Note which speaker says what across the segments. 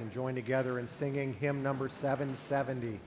Speaker 1: and join together in singing hymn number 770.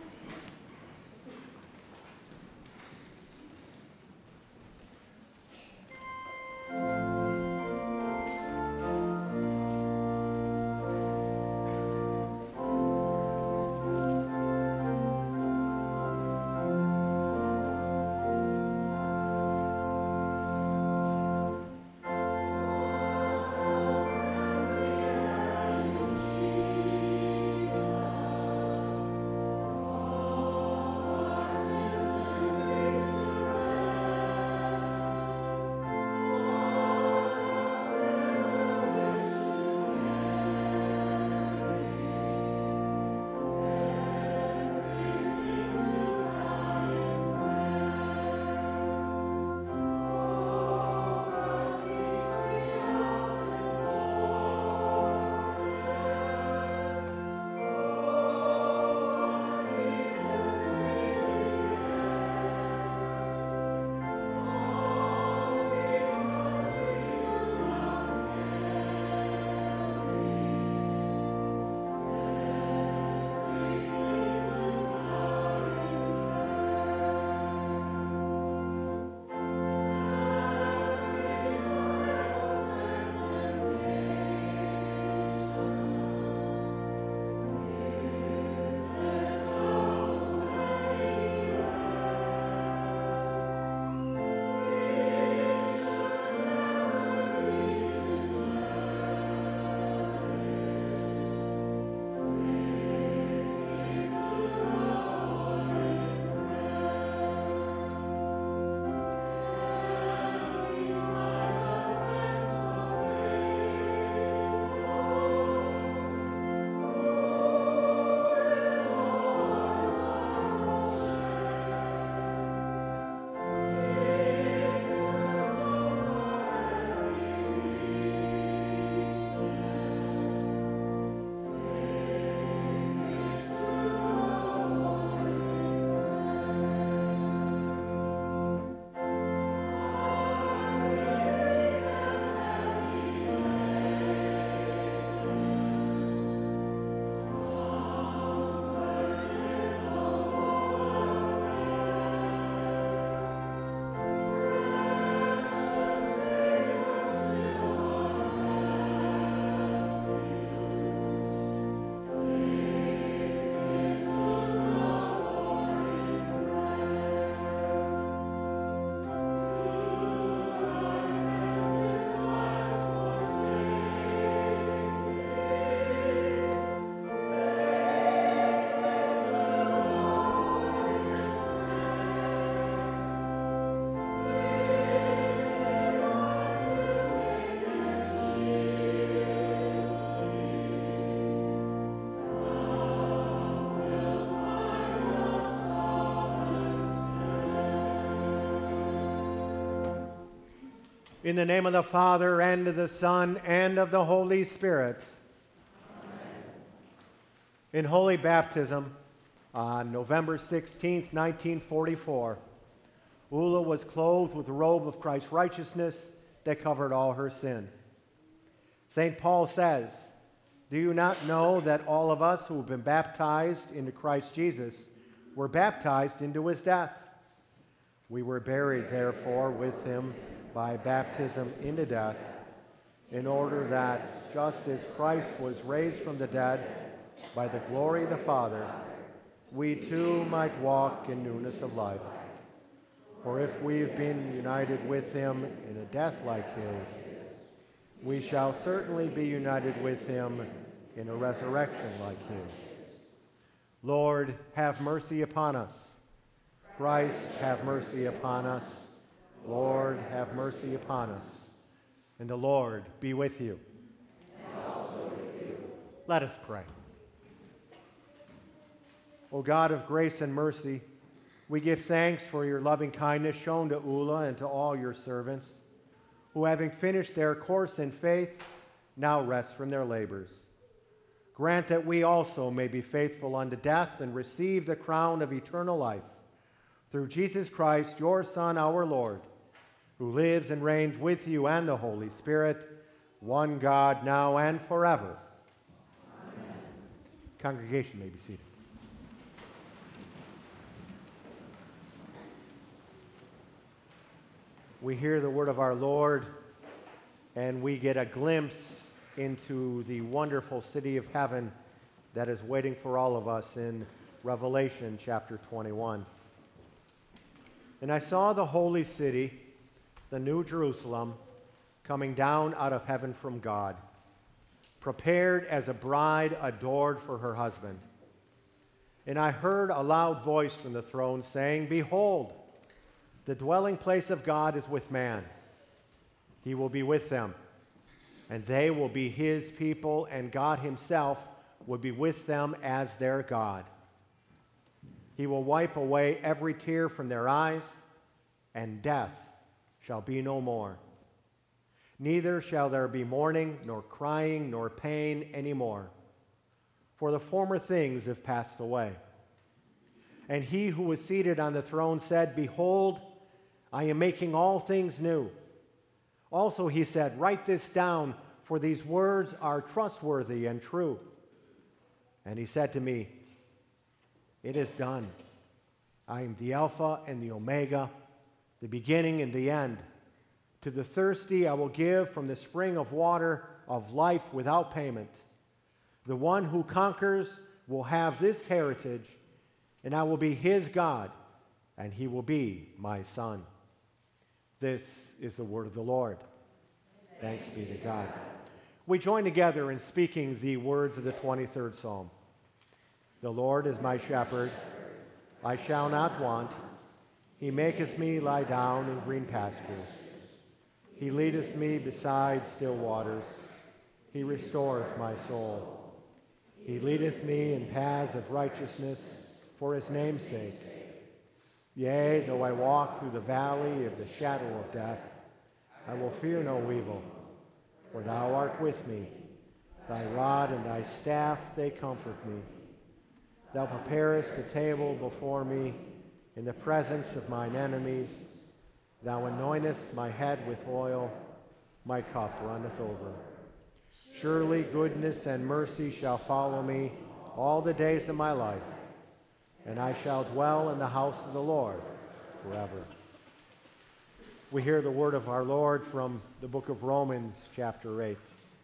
Speaker 1: In the name of the Father, and of the Son, and of the Holy Spirit. Amen. In holy baptism, on November 16th, 1944, Ulla was clothed with the robe of Christ's righteousness that covered all her sin. St. Paul says, "Do you not know that all of us who have been baptized into Christ Jesus were baptized into his death? We were buried, therefore, with him by baptism into death, in order that, just as Christ was raised from the dead by the glory of the Father, we too might walk in newness of life. For if we have been united with him in a death like his, we shall certainly be united with him in a resurrection like his. Lord, have mercy upon us. Christ, have mercy upon us. Lord, have mercy upon us. And the Lord be with you.
Speaker 2: And also with you.
Speaker 1: Let us pray. O God of grace and mercy, we give thanks for your loving kindness shown to Ulla and to all your servants, who, having finished their course in faith, now rest from their labors. Grant that we also may be faithful unto death and receive the crown of eternal life. Through Jesus Christ, your Son, our Lord, who lives and reigns with you and the Holy Spirit, one God, now and forever.
Speaker 2: Amen.
Speaker 1: Congregation may be seated. We hear the word of our Lord, and we get a glimpse into the wonderful city of heaven that is waiting for all of us in Revelation chapter 21. And I saw the holy city, the New Jerusalem, coming down out of heaven from God, prepared as a bride adored for her husband. And I heard a loud voice from the throne saying, "Behold, the dwelling place of God is with man. He will be with them, and they will be his people, and God himself will be with them as their God. He will wipe away every tear from their eyes, and death shall be no more. Neither shall there be mourning, nor crying, nor pain any more, for the former things have passed away." And he who was seated on the throne said, "Behold, I am making all things new." Also he said, "Write this down, for these words are trustworthy and true." And he said to me, "It is done. I am the Alpha and the Omega, the beginning and the end. To the thirsty I will give from the spring of water of life without payment. The one who conquers will have this heritage, and I will be his God, and he will be my son." This is the word of the Lord. Thanks be to God. We join together in speaking the words of the 23rd Psalm. "The Lord is my shepherd, I shall not want. He maketh me lie down in green pastures. He leadeth me beside still waters. He restoreth my soul. He leadeth me in paths of righteousness for his name's sake. Yea, though I walk through the valley of the shadow of death, I will fear no evil, for thou art with me. Thy rod and thy staff, they comfort me. Thou preparest the table before me in the presence of mine enemies. Thou anointest my head with oil, my cup runneth over. Surely goodness and mercy shall follow me all the days of my life, and I shall dwell in the house of the Lord forever." We hear the word of our Lord from the book of Romans, chapter 8.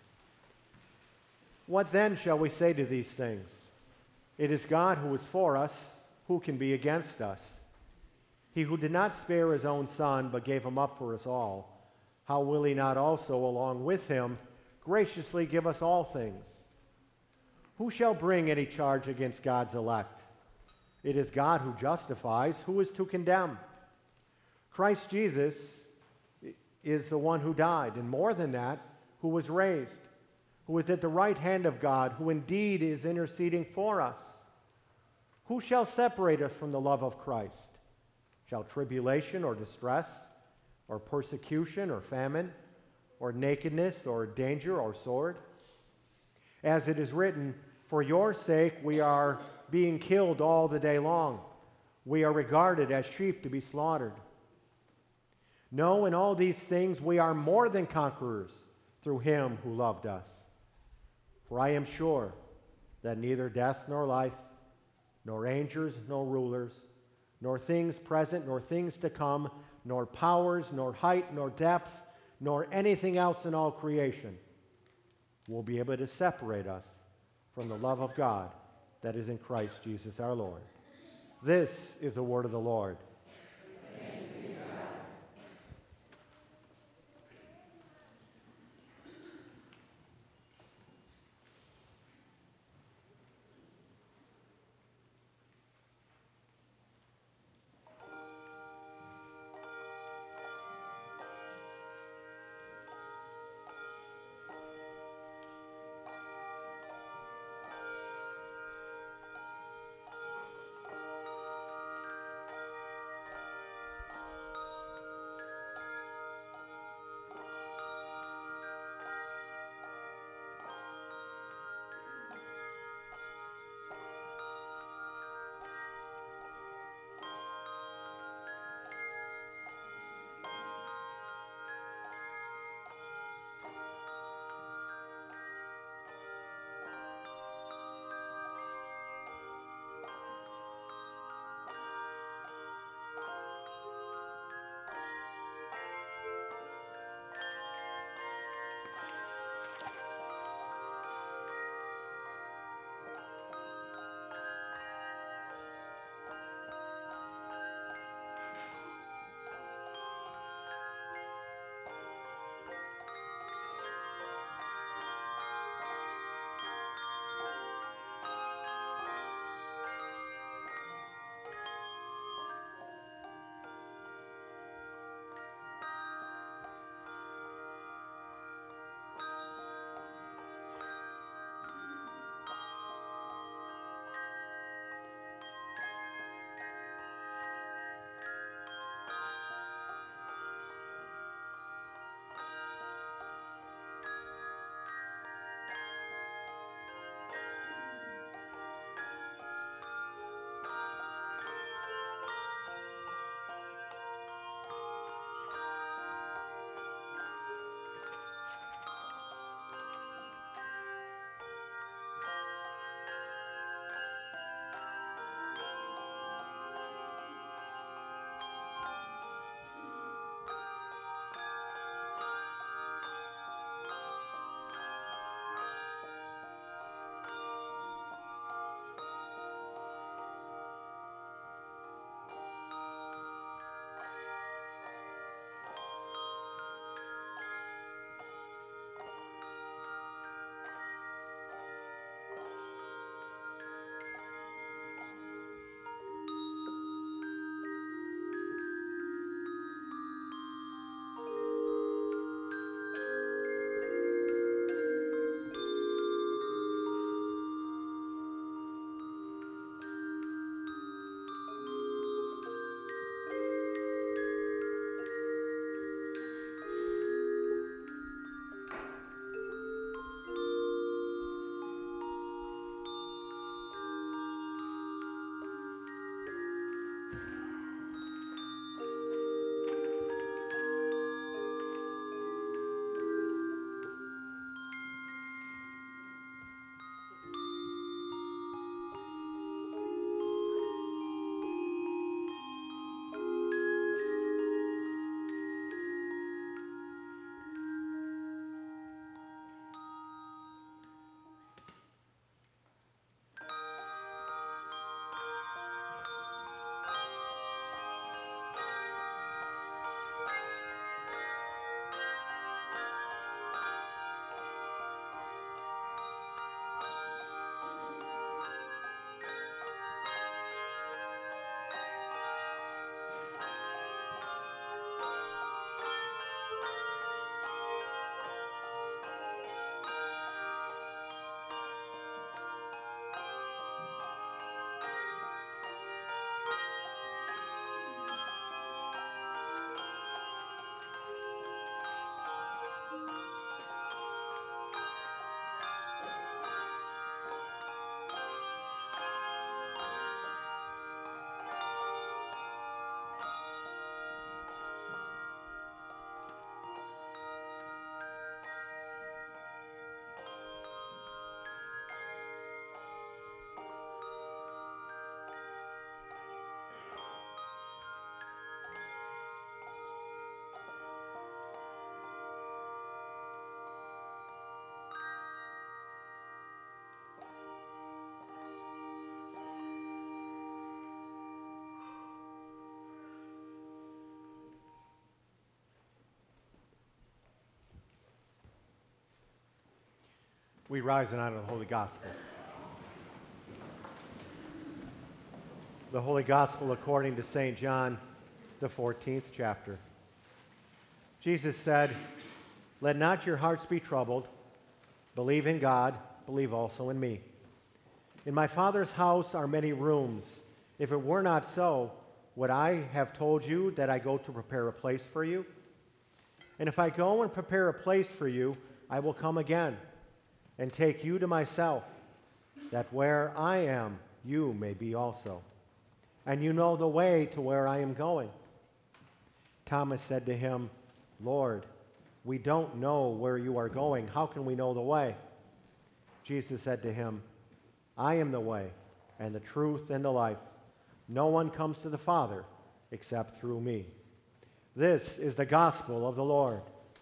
Speaker 1: "What then shall we say to these things? It is God who is for us. Who can be against us? He who did not spare his own son, but gave him up for us all, how will he not also, along with him, graciously give us all things? Who shall bring any charge against God's elect? It is God who justifies. Who is to condemn? Christ Jesus is the one who died, and more than that, who was raised, who is at the right hand of God, who indeed is interceding for us. Who shall separate us from the love of Christ? Shall tribulation or distress, or persecution or famine, or nakedness or danger or sword? As it is written, for your sake we are being killed all the day long. We are regarded as sheep to be slaughtered. No, in all these things we are more than conquerors through him who loved us. For I am sure that neither death nor life, nor angels nor rulers, nor things present nor things to come, nor powers, nor height, nor depth, nor anything else in all creation will be able to separate us from the love of God that is in Christ Jesus our Lord. This is the word of the Lord. We rise in honor of the Holy Gospel. The Holy Gospel according to St. John, the 14th chapter. Jesus said, "Let not your hearts be troubled. Believe in God, believe also in me. In my Father's house are many rooms. If it were not so, would I have told you that I go to prepare a place for you? And if I go and prepare a place for you, I will come again and take you to myself, that where I am, you may be also. And you know the way to where I am going." Thomas said to him, "Lord, we don't know where you are going. How can we know the way?" Jesus said to him, "I am the way and the truth and the life. No one comes to the Father except through me." This is the gospel of the Lord.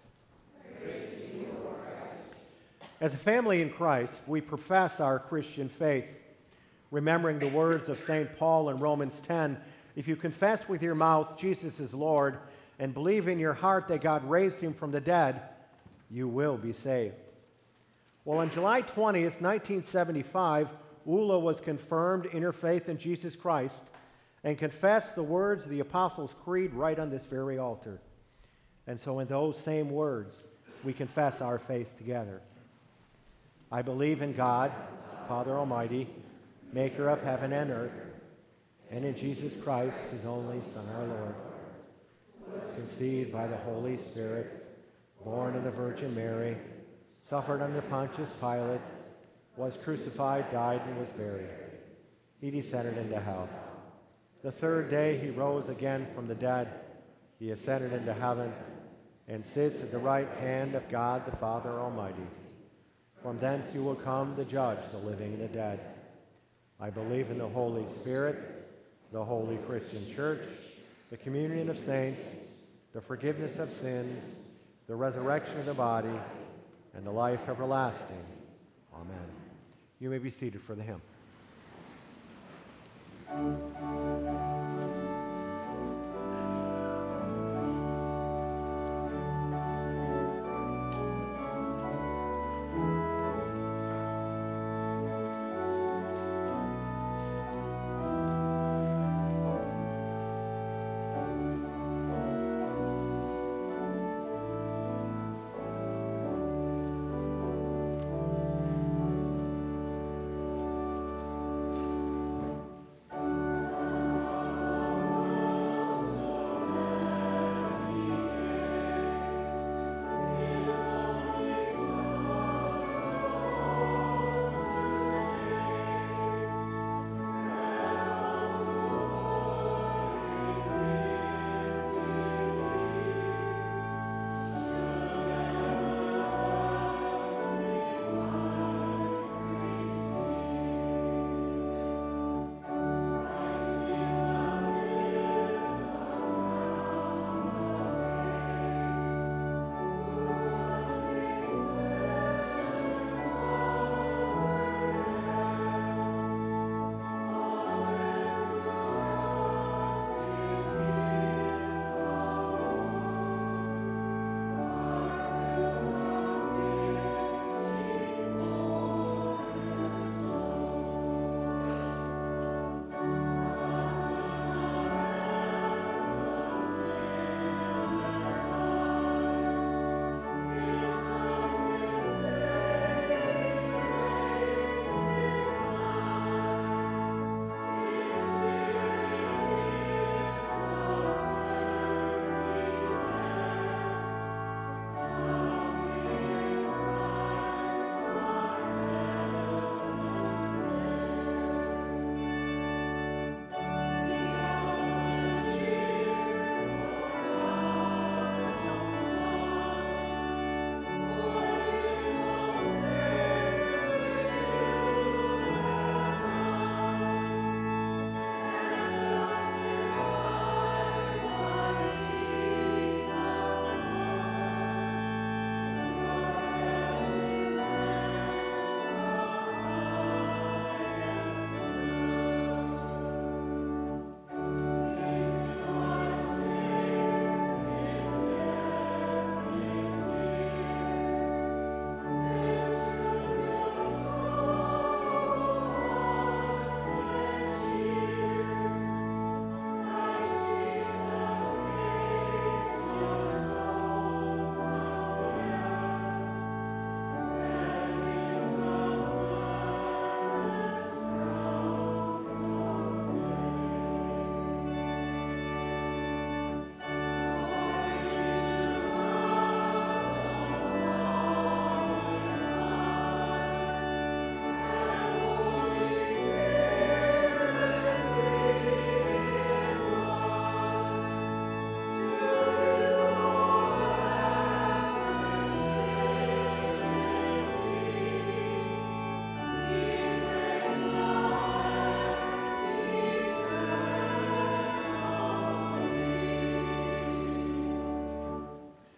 Speaker 1: As a family in Christ, we profess our Christian faith, remembering the words of St. Paul in Romans 10, "If you confess with your mouth Jesus is Lord and believe in your heart that God raised him from the dead, you will be saved." Well, on July 20th, 1975, Ula was confirmed in her faith in Jesus Christ and confessed the words of the Apostles' Creed right on this very altar. And so in those same words, we confess our faith together. I believe in God, Father Almighty, maker of heaven and earth, and in Jesus Christ, his only Son, our Lord, conceived by the Holy Spirit, born of the Virgin Mary, suffered under Pontius Pilate, was crucified, died, and was buried. He descended into hell. The third day he rose again from the dead. He ascended into heaven and sits at the right hand of God the Father Almighty. From thence he will come to judge the living and the dead. I believe in the Holy Spirit, the holy Christian church, the communion of saints, the forgiveness of sins, the resurrection of the body, and the life everlasting. Amen. You may be seated for the hymn.